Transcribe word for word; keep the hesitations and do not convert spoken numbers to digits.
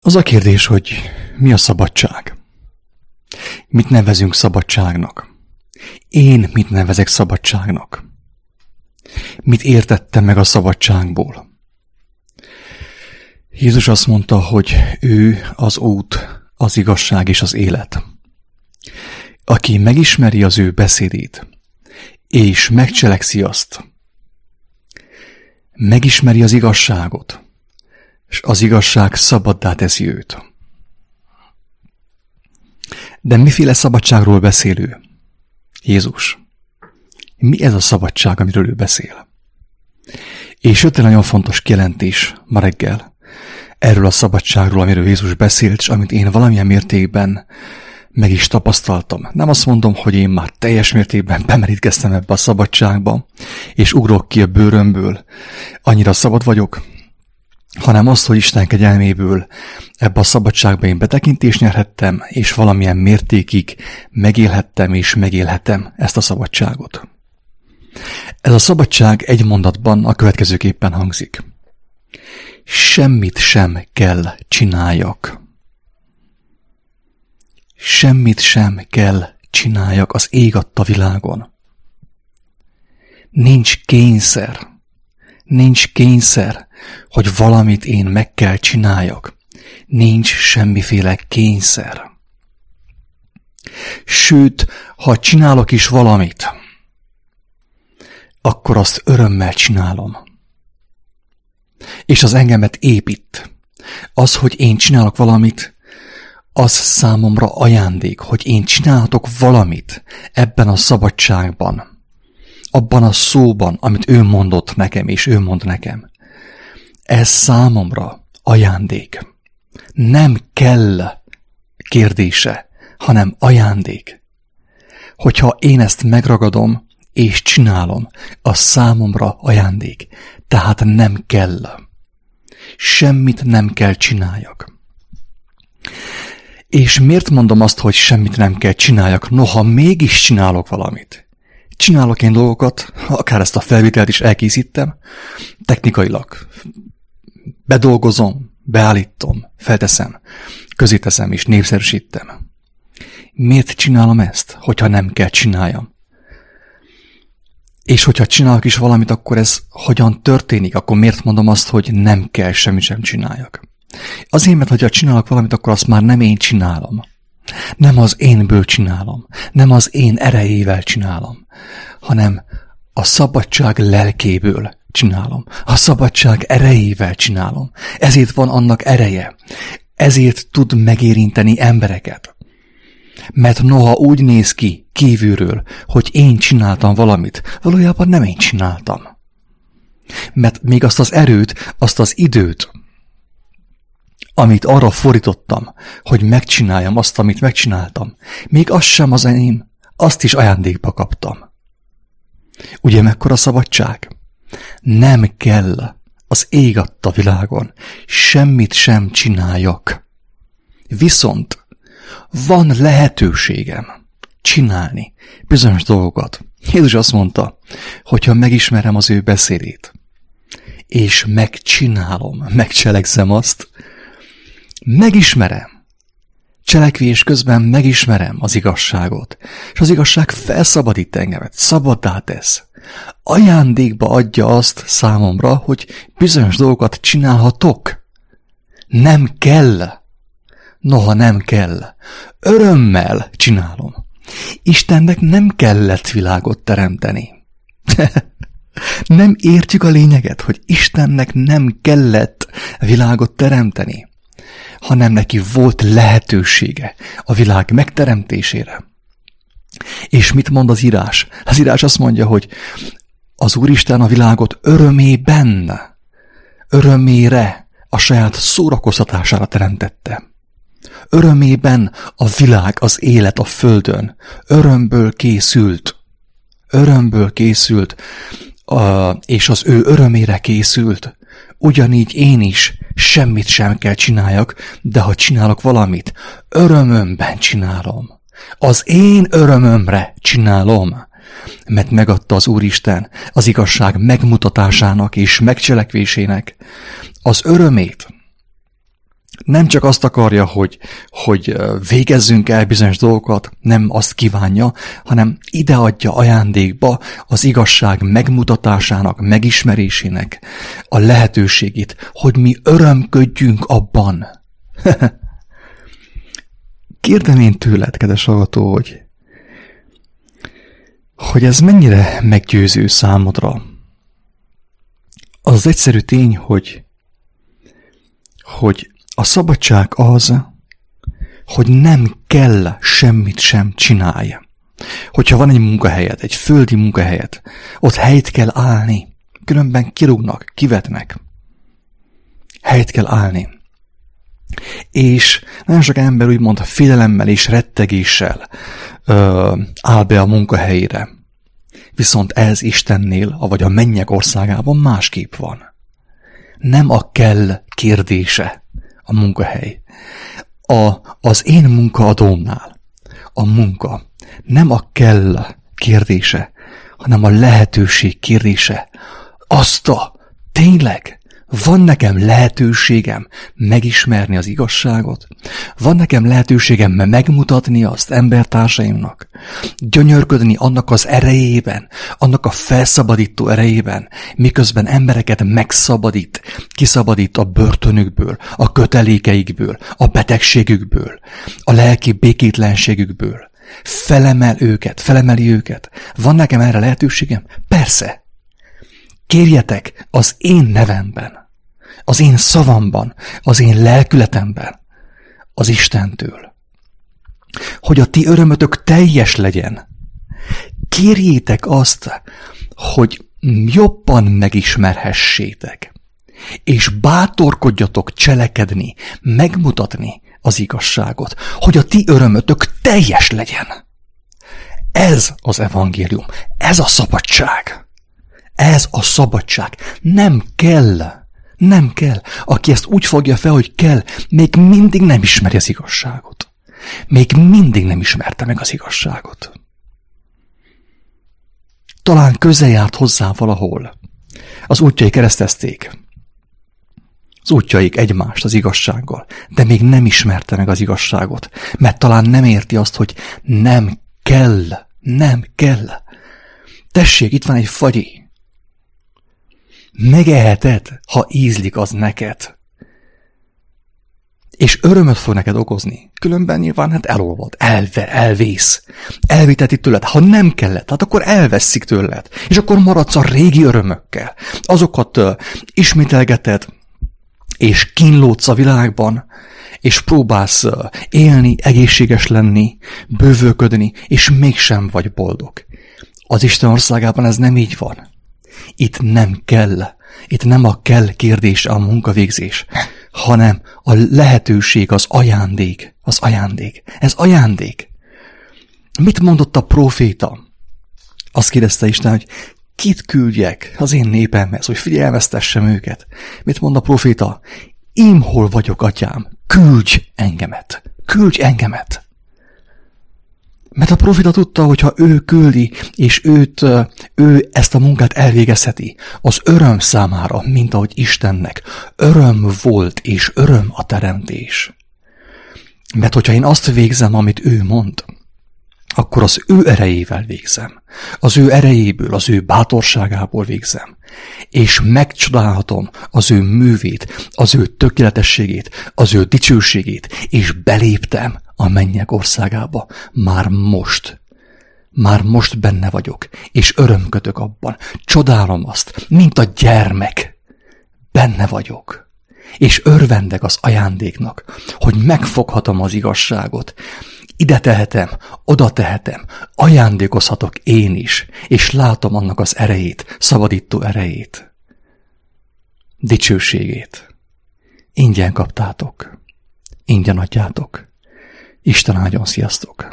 Az a kérdés, hogy mi a szabadság? Mit nevezünk szabadságnak? Én mit nevezek szabadságnak? Mit értettem meg a szabadságból? Jézus azt mondta, hogy ő az út, az igazság és az élet. Aki megismeri az ő beszédét, és megcselekszi azt, megismeri az igazságot, és az igazság szabaddá teszi őt. De miféle szabadságról beszél ő? Jézus. Mi ez a szabadság, amiről ő beszél? És jött egy nagyon fontos kijelentés ma reggel erről a szabadságról, amiről Jézus beszélt, és amit én valamilyen mértékben meg is tapasztaltam. Nem azt mondom, hogy én már teljes mértékben bemerítkeztem ebbe a szabadságba, és ugrok ki a bőrömből, annyira szabad vagyok, hanem azt, hogy Isten kegyelméből ebbe a szabadságba én betekintést nyerhettem, és valamilyen mértékig megélhettem és megélhetem ezt a szabadságot. Ez a szabadság egy mondatban a következőképpen hangzik. Semmit sem kell csináljak. Semmit sem kell csináljak az ég adta világon. Nincs kényszer. Nincs kényszer, hogy valamit én meg kell csináljak. Nincs semmiféle kényszer. Sőt, ha csinálok is valamit, akkor azt örömmel csinálom. És az engemet épít. Az, hogy én csinálok valamit, az számomra ajándék, hogy én csinálhatok valamit ebben a szabadságban, abban a szóban, amit ő mondott nekem, és ő mond nekem. Ez számomra ajándék. Nem kell kérdése, hanem ajándék. Hogyha én ezt megragadom, és csinálom, az számomra ajándék. Tehát nem kell. Semmit nem kell csináljak. És miért mondom azt, hogy semmit nem kell csináljak, noha mégis csinálok valamit? Csinálok én dolgokat, akár ezt a felvételt is elkészítem, technikailag bedolgozom, beállítom, felteszem, közéteszem és népszerűsítem. Miért csinálom ezt, hogyha nem kell csináljam? És hogyha csinálok is valamit, akkor ez hogyan történik? Akkor miért mondom azt, hogy nem kell semmit sem csináljak? Azért, mert hogyha csinálok valamit, akkor azt már nem én csinálom. Nem az énből csinálom. Nem az én erejével csinálom. Hanem a szabadság lelkéből csinálom. A szabadság erejével csinálom. Ezért van annak ereje. Ezért tud megérinteni embereket. Mert noha úgy néz ki kívülről, hogy én csináltam valamit, valójában nem én csináltam. Mert még azt az erőt, azt az időt, amit arra fordítottam, hogy megcsináljam azt, amit megcsináltam, még az sem az enyém, azt is ajándékba kaptam. Ugye mekkora szabadság? Nem kell az ég adta világon semmit sem csináljak. Viszont van lehetőségem csinálni bizonyos dolgokat. Jézus azt mondta, hogyha megismerem az ő beszédét, és megcsinálom, megcselekszem azt, megismerem, cselekvés közben megismerem az igazságot, és az igazság felszabadít engemet, szabaddá tesz. Ajándékba adja azt számomra, hogy bizonyos dolgokat csinálhatok. Nem kell. Noha nem kell. Örömmel csinálom. Istennek nem kellett világot teremteni. Nem értjük a lényeget, hogy Istennek nem kellett világot teremteni, hanem neki volt lehetősége a világ megteremtésére. És mit mond az írás? Az írás azt mondja, hogy az Úristen a világot örömében, örömére, a saját szórakoztatására teremtette. Örömében a világ, az élet a földön. Örömből készült. Örömből készült, és az ő örömére készült. Ugyanígy én is semmit sem kell csináljak, de ha csinálok valamit, örömömben csinálom. Az én örömömre csinálom. Mert megadta az Úristen az igazság megmutatásának és megcselekvésének az örömét. Nem csak azt akarja, hogy, hogy végezzünk el bizonyos dolgokat, nem azt kívánja, hanem ideadja ajándékba az igazság megmutatásának, megismerésének a lehetőségét, hogy mi örömködjünk abban. Kérdem én tőled, kedves hallgató, hogy, hogy ez mennyire meggyőző számodra. Az az egyszerű tény, hogy, hogy a szabadság az, hogy nem kell semmit sem csinálj. Hogyha van egy munkahelyed, egy földi munkahelyed, ott helyt kell állni, különben kirúgnak, kivetnek. Helyt kell állni. És nagyon sok ember úgymond félelemmel és rettegéssel ö, áll be a munkahelyére. Viszont ez Istennél, vagy a mennyek országában másképp van. Nem a kell kérdése a munkahely. A, az én munkaadómnál a munka nem a kell kérdése, hanem a lehetőség kérdése. Azt a tényleg van nekem lehetőségem megismerni az igazságot? Van nekem lehetőségem megmutatni azt embertársaimnak? Gyönyörködni annak az erejében, annak a felszabadító erejében, miközben embereket megszabadít, kiszabadít a börtönükből, a kötelékeikből, a betegségükből, a lelki békétlenségükből. Felemel őket, felemeli őket. Van nekem erre lehetőségem? Persze. Kérjetek az én nevemben, az én szavamban, az én lelkületemben, az Istentől, hogy a ti örömötök teljes legyen. Kérjétek azt, hogy jobban megismerhessétek, és bátorkodjatok cselekedni, megmutatni az igazságot, hogy a ti örömötök teljes legyen. Ez az evangélium, ez a szabadság. Ez a szabadság. Nem kell. Nem kell. Aki ezt úgy fogja fel, hogy kell, még mindig nem ismeri az igazságot. Még mindig nem ismerte meg az igazságot. Talán közel járt hozzá valahol. Az útjai keresztezték. Az útjaik egymást az igazsággal, de még nem ismerte meg az igazságot, mert talán nem érti azt, hogy nem kell. Nem kell. Tessék, itt van egy fagyi. Megeheted, ha ízlik az neked. És örömöt fog neked okozni. Különben nyilván hát elolvad, elve, elvész. Elviteti tőled. Ha nem kellett, hát akkor elveszik tőled. És akkor maradsz a régi örömökkel. Azokat uh, ismételgeted, és kínlódsz a világban, és próbálsz uh, élni, egészséges lenni, bővölködni, és mégsem vagy boldog. Az Isten országában ez nem így van. Itt nem kell, itt nem a kell kérdés a munkavégzés, hanem a lehetőség, az ajándék, az ajándék. Ez ajándék. Mit mondott a próféta? Azt kérdezte Isten, hogy kit küldjek az én népemhez, hogy figyelmeztessem őket. Mit mond a próféta? Ím hol vagyok, atyám, küldj engemet, küldj engemet. Mert a próféta tudta, hogy ha ő küldi, és őt, ő ezt a munkát elvégezheti, az öröm számára, mint ahogy Istennek öröm volt, és öröm a teremtés. Mert hogyha én azt végzem, amit ő mond, akkor az ő erejével végzem. Az ő erejéből, az ő bátorságából végzem. És megcsodálhatom az ő művét, az ő tökéletességét, az ő dicsőségét, és beléptem a mennyek országába. Már most. Már most benne vagyok, és örömködök abban. Csodálom azt, mint a gyermek. Benne vagyok. És örvendek az ajándéknak, hogy megfoghatom az igazságot. Ide tehetem, oda tehetem, ajándékozhatok én is, és látom annak az erejét, szabadító erejét, dicsőségét. Ingyen kaptátok, ingyen adjátok. Isten áldjon, sziasztok!